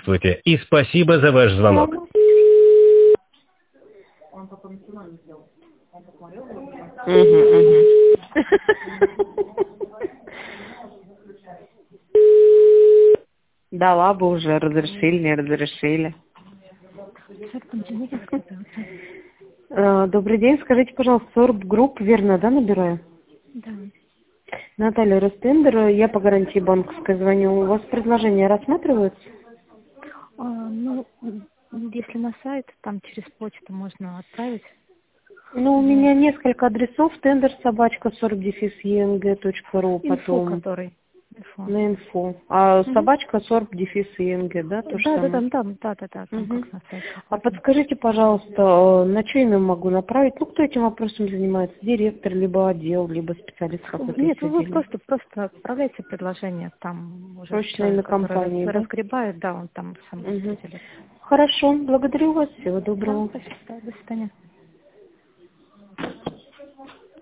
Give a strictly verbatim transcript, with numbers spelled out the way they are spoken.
Здравствуйте и спасибо за ваш звонок. Мгм, мгм. Дала бы уже, разрешили, не разрешили. Э, Добрый день, скажите, пожалуйста, Сорб Групп, верно, да, набираю? Да. Наталья Ростендер, я по гарантии банковской звоню. У вас предложения рассматриваются? А, ну, м, если на сайт, там через почту можно отправить. Ну, у Вот. меня несколько адресов, тендер собачка сорб дефис енг точка ру, Инфо, потом который. Инфо. на инфо. А Мгм. собачка сорб дефис енг, да, то же Да, да, самое? да, да, да, да, да, там Мгм. как на сайте А указано. подскажите, пожалуйста, э, на что имя могу направить? Ну, кто этим вопросом занимается? Директор, либо отдел, либо специалист какой-то из Нет, вы отделения? просто просто отправляйте предложение, там уже Срочно имя человек, который раз- компании, да? разгребает, да, он там сам Мгм. распределит. Хорошо, благодарю вас, всего Да, доброго. спасибо, до свидания.